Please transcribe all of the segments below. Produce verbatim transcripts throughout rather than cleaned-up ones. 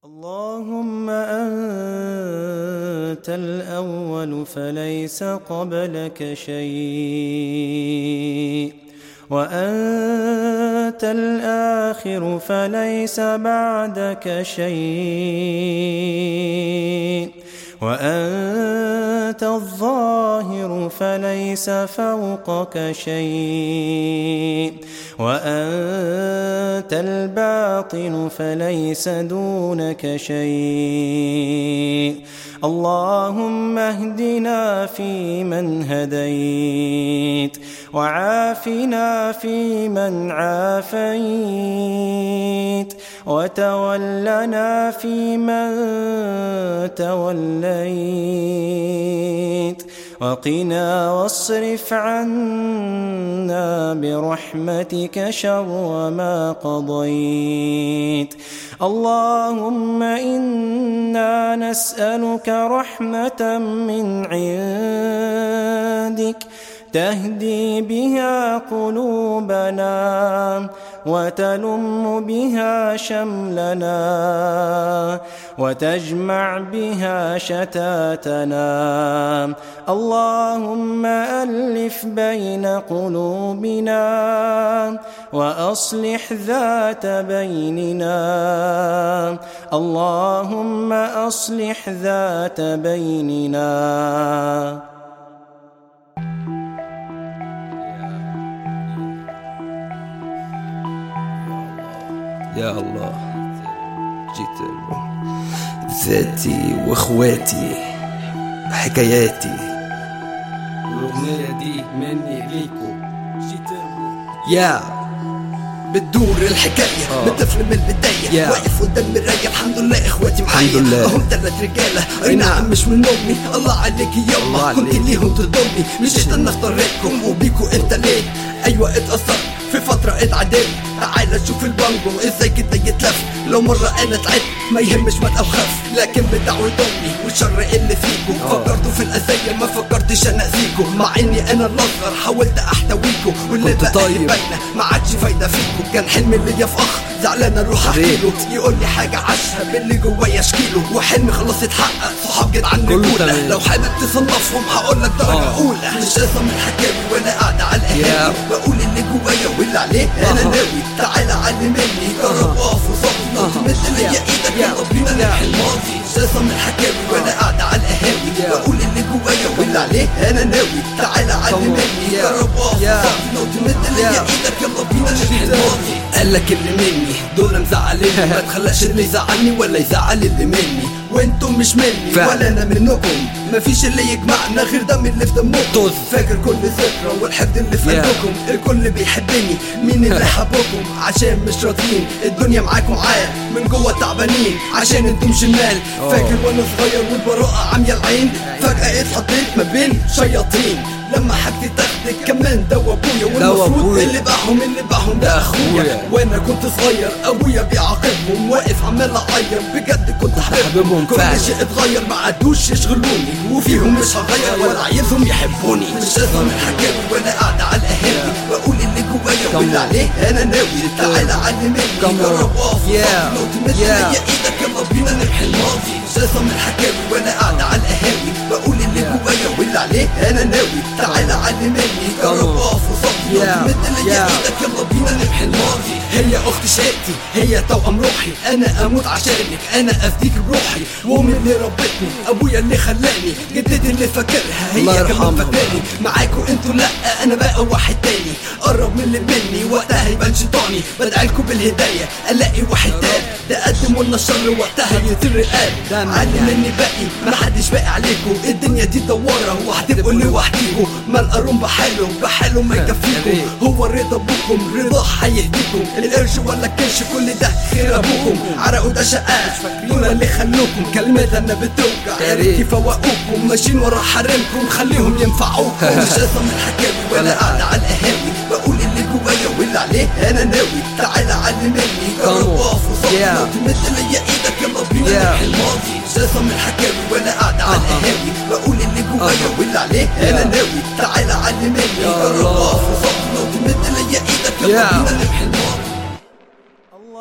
اللهم أنت الأول فليس قبلك شيء، وأنت الآخر فليس بعدك شيء، وأنت الظاهر فليس فوقك شيء، وأنت الباطن فليس دونك شيء. اللهم اهدنا فيمن هديت، وعافنا فيمن عافيت، وتولنا فيمن توليت، وقنا واصرف عنا برحمتك شر ما قضيت. اللهم إنا نسألك رحمة من عندك تهدي بها قلوبنا وتلم بها شملنا وتجمع بها شتاتنا. اللهم ألف بين قلوبنا وأصلح ذات بيننا. اللهم أصلح ذات بيننا. يا الله جيت ذاتي واخواتي حكاياتي، الأغنية دي مني ليكو جيت يا بتدور الحكاية من طفل من البداية yeah. واقف قدام المراية الحمد لله اخواتي معايا هم تلات رجالة اي نعم مش من امي. الله عليك يابا كنت ليهم تضمي، مشيت انا اختاريتكم وبيكو انت ليه. ايوه اتأثرت في فترة اتعدلت، تعالى شوف البانجو ازاي كده يتلف. لو مرة انا تعبت ما يهمش ما تخاف، لكن بدعوة امي والشر اللي فيكو فكرتوا في الاذية ما فكرتش انا اذيكو. مع اني انا الاصغر حاولت احتويكو واللي بقى طيب باينة ما عادش فايدة فيكو. كان حلمي ليا في اخ زعلان اروح احكيله، يقول لي حاجة عاشها باللي جوايا اشكيله، وحلمي خلاص اتحقق. صحاب جدعان رجولة لو حابب تصنفهم هقولك درجة اولى. مش نظام الحكاوي ولا قاعدة على القهاوي، بقول اللي جوايا واللي عليه انا ناوي. تعالى علمني جرب واقف وصبر لو تمد ليا ايدك يلا بينا نحل الماضي. مش نظام الحكاوي ولا قاعدة على القهاوي، بقول اللي جوايا واللي عليه انا ناوي. تعالى علمني جرب واقف وصبر لو تمد ليا ايدك يلا بينا نحل الماضي. قالك اللي مني دول مزعليني، ما تخلقش اللي يزعلني ولا يزعل اللي مني. وانتم مش مني ولا انا منكم، مفيش اللي يجمعنا غير دم اللي في دمكم. فاكر كل ذكرى والحقد اللي في قلبكم. الكل بيحبني مين اللي حبكم عشان مش راضيين الدنيا معاكم عال من جوه تعبانين عشان انتم شمال. فاكر وانا صغير والبراءة عميا العين، فجأة اتحطيت ما بين شياطين. لما حاجتي تاخدك كمان دوا ابويا، والمفروض اللي باعهم اللي باعهم ده اخويا. وانا كنت صغير ابويا بيعاقبهم واقف عمال اعيط بجد كنت حاببهم. كل شيء اتغير ما عادوش يشغلوني وفيهم مش هغير ولا عايزهم يحبوني. مش لازم الحكاوي ولا قاعدة على القهاوي، بقول اللي جوايا واللي عليه انا ناوي. تعالى علمني جرب واقف لو تمد ليا ايدك يلا بينا نمحي الماضي. مش لازم الحكاوي ولا قاعدة على القهاوي، بقول اللي جوايا واللي عليه انا ناوي. تعالى علمني جرب واقف وصبر لو تمد ليا ايدك يلا بينا نمحي الماضي. هي اختي شقتي هي توأم روحي، انا اموت عشانك انا افديك بروحي. وامي اللي ربتني ابويا اللي خلاني، جدتي اللي فاكرها هي كمان فاكراني. معاكوا انتوا لا انا بقى واحد تاني، قرب من اللي مني وقتها يبان شيطاني. بدعيلكوا بالهداية الاقي واحد تاني، ده قدم ولا الشر وقتها يطير رقاب. علم اني باقي ما حدش باقي عليكم، الدنيا دي دوارة وهتبقوا لوحديكوا. ملقى روم بحاله بحاله ما يكفيكم، هو رضا ابوكم رضا هيهديكم. القرش ولا الكرش كل ده خير ابوكم، عرقوا ده شقاء دول اللي خلوكم. كلمات انا بتوجع عرفتي يفوقوكم، ماشيين ورا حريمكم خليهم ينفعوكم. مش نظام الحكاوي ولا قاعدة على القهاوي، بقول اللي جوايا واللي عليه انا ناوي. تعالى علمني جرب واقف وصبر لو تمد ليا ايدك يلا بينا نمحي الماضي. مش نظام الحكاوي ولا قاعدة على القهاوي، بقول اللي جوايا واللي عليه انا ناوي. تعالى علمني جرب واقف وصبر لو تمد ليا ايدك يلا بينا نمحي الماضي.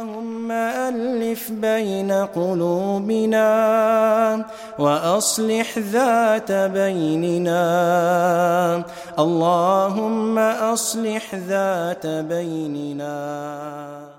اللهم ألف بين قلوبنا وأصلح ذات بيننا. اللهم أصلح ذات بيننا.